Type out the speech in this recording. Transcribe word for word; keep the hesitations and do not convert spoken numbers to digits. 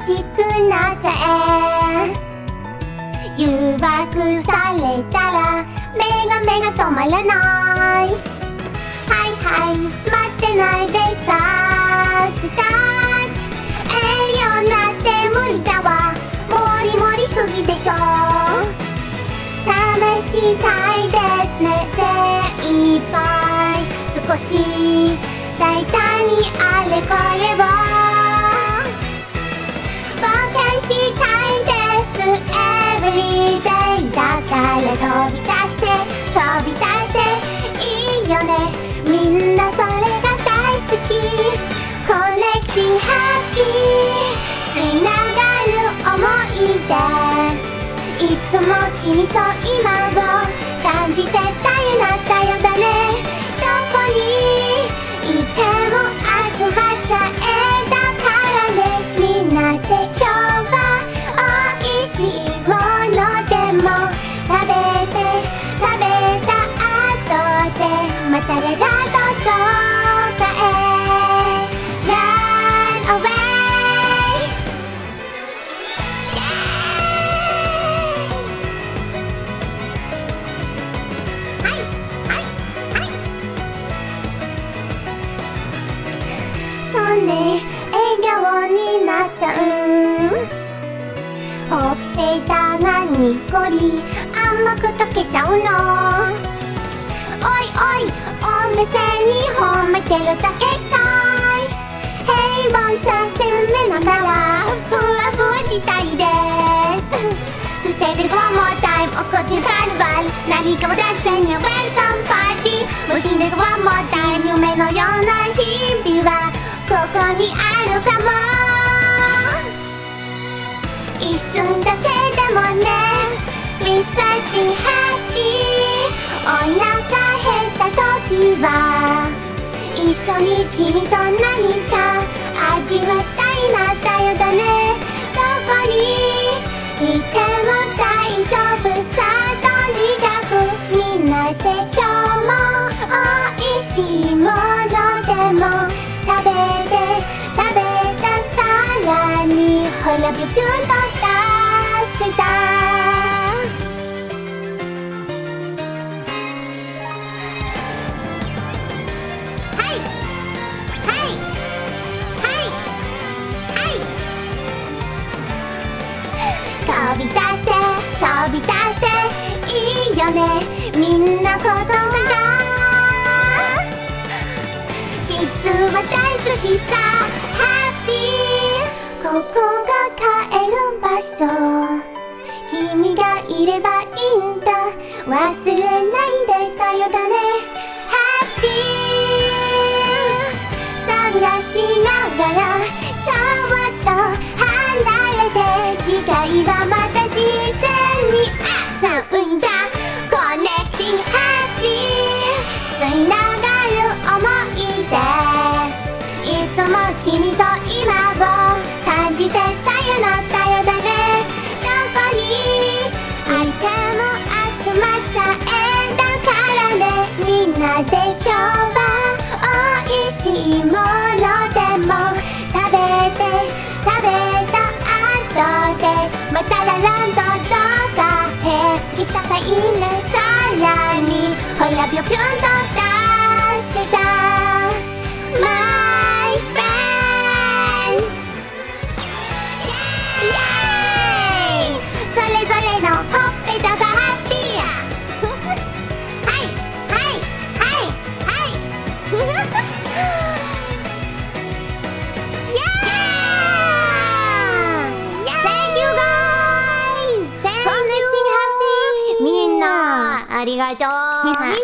しくなっちゃえ。誘惑されたら目が目が止まらない。はいはい待ってないでさスタート。栄養なんて無理だわ、もりもりすぎでしょ。試したいですね精一杯、少し大胆にあれこれを冒険したいです Everyday だから飛び出して飛び出していいよね、みんなそれが大好き。コネクティンハッピーつながる想い出、いつも君と今を感じてたよなったよだね。どこにいても集まっちゃえ、だからねみんなで今日はおいしいものでも食べて食べた後でまたララドどこへ Run away。ね、笑顔になっちゃう。ほっぺたがにっこり甘く溶けちゃうの。おいおいお目線に褒めてるだけかい。平凡させめながらふわふわしたいです。ステージズワンモアタイムおこちのカルバル、何かも出せにウェルカムパーティー。無心ですワンモアタイム、夢のような日々はここにあるかも。一瞬だけでもね Refreshing Happy。 お腹減った時は一緒に君と何か味わったいなったよだね。どこにいても大丈夫さ、とにかくみんなで今日もおいしいものでも食べて食べたさらにほらビュビュンと出した。はいはいはいはい飛び出して飛び出していいよね、みんな子供が実は大好きさ。ハッピーここが帰る場所、君がいればいいんだ、忘れないでたよだね。ハッピー探しながらちょっと離れて、次回はまた視線にあっちゃうんだ。コネクティンハッピーつながる想い出、いつも君と今を感じてたよなったよだね。どこにいても集まっちゃえ、だからねみんなで今日はおいしいものでも食べて食べた後でまたラランドどこへ行ったかいいね。さらにほらビュビュンと出したMy friends。 イエーイ、それぞれのほっぺたがハッピーやはいはいはいはいイエーイ Thank you guys。 Connecting happy。 みんなありがとう。